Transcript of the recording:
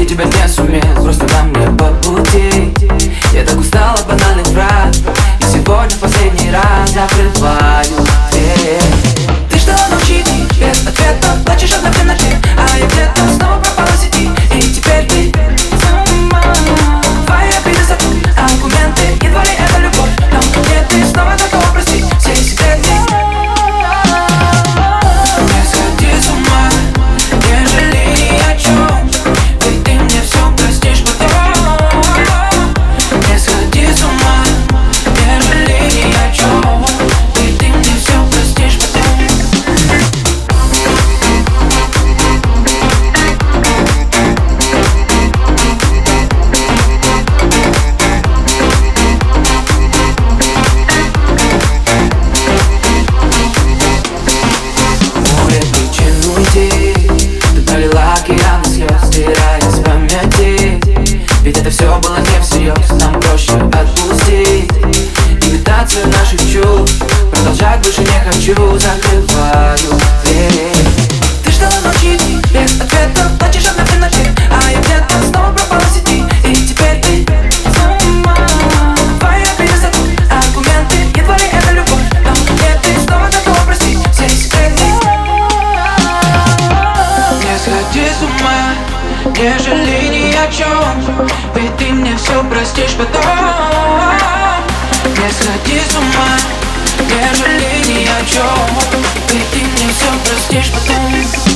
тебя не сумел, просто нам не по пути. Я так устал от банальных фраз, и сегодня в последний раз закрываю дверь. Ты ждала ночи без ответа, плачешь одна в темноте, а я где-то снова пропала в сети. И теперь ты сама. Твои обиды забудь, аргументы, едва ли это любовь, но мне ты снова готова простить все секреты. Не сходи с ума, не жалей ни о чем, ведь ты мне все простишь потом. Не сходи с ума, не жалей ни о чем, ведь ты мне все простишь потом. Море причин уйти, ты пролила океан слез, стирая с памяти. Ведь это все было не всерьез, нам проще отпустить имитацию наших чувств. Продолжать больше не хочу, закрываю дверь. Ты ждала ночи без ответа, плачешь одна в темноте, а я где-то снова пропала в сети. И теперь ты сама. Твои обиды забудь, аргументы, едва ли это любовь, но мне ты снова готова простить все секреты. Не сходи с ума, не жалей ни о чем, ведь ты мне все простишь потом. Не сходи с ума, не жалей ни о чем, ведь ты мне все простишь потом.